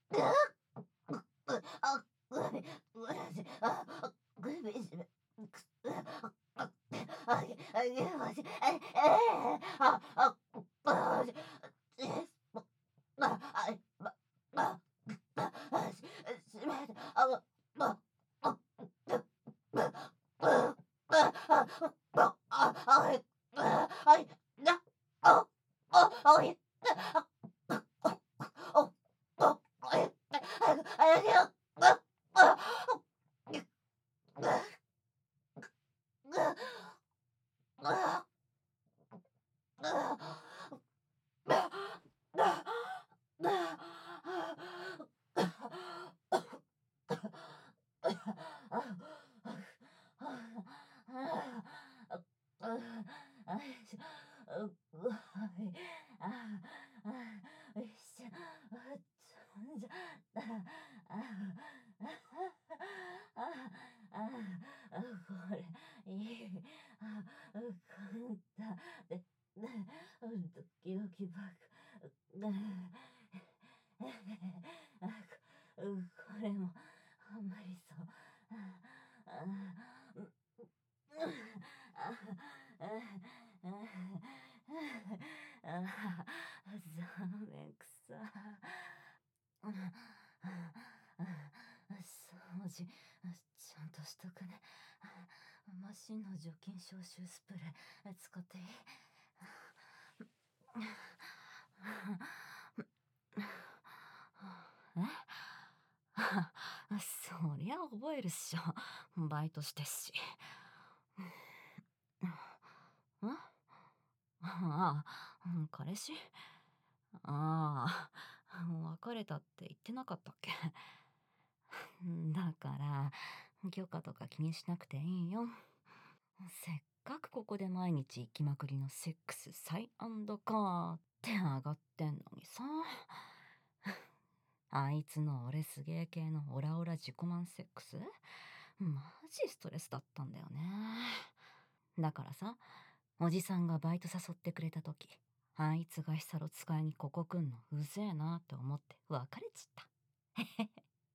これいい。簡単で、ドキドキバク。これもハマりそう。ザーメンくさ。掃除ちゃんとしとくね。マシンの除菌消臭スプレー使っていい？そりゃ覚えるっしょ。バイトしてっし。ああ、彼氏？ああ、別れたって言ってなかったっけ？だから許可とか気にしなくていいよ。せっかくここで毎日行きまくりのセックスサイカーって上がってんのにさ。あいつの俺すげえ系のオラオラ自己満セックス、マジストレスだったんだよね。だからさ、おじさんがバイト誘ってくれた時、あいつがヒサロ使いにここ来んのうぜえなって思って別れちった。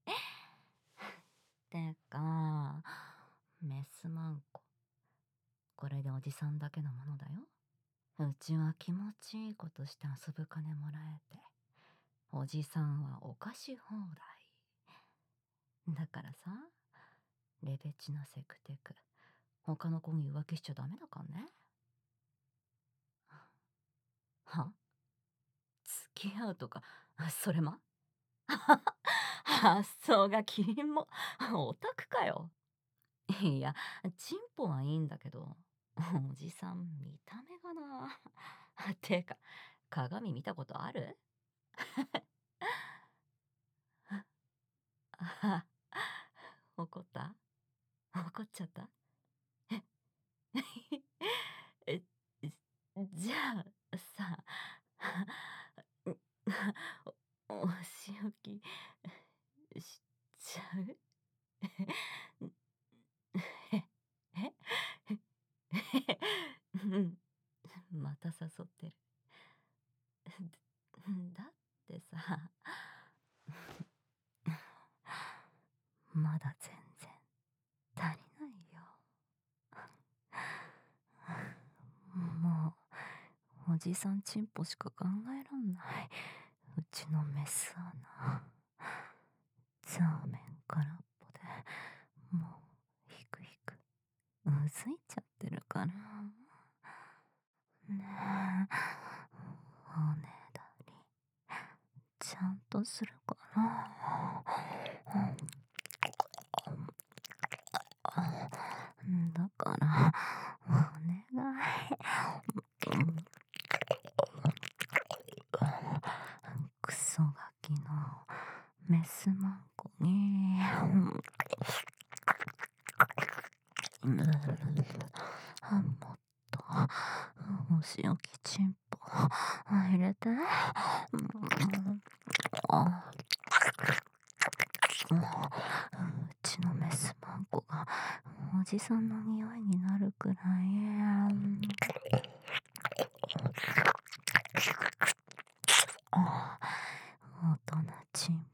てか、メスマンコ。これでおじさんだけのものだよ。うちは気持ちいいことして遊ぶ金もらえて、おじさんはお菓子放題。だからさ、レベチなセクテク、他の子に浮気しちゃダメだからね。は？付き合うとか、それも発想がキリンもオタクかよ。いや、チンポはいいんだけど、おじさん見た目がな。てか、鏡見たことある？あ、怒った？怒っちゃった？え、じゃあさ、お仕置きしちゃう？うん、また誘ってる。だってさ、まだ全然足りないよ。もうおじさんチンポしか考えらんない。うちのメス穴、ザーメン空っぽで、もうひくひくうずいちゃってるから。ねえ、おねだりちゃんとするかな。だからお願い。クソガキのメスマンコにもっとお仕置きチンポ入れて。うちのメスマンコがおじさんの匂いになるくらい大人チン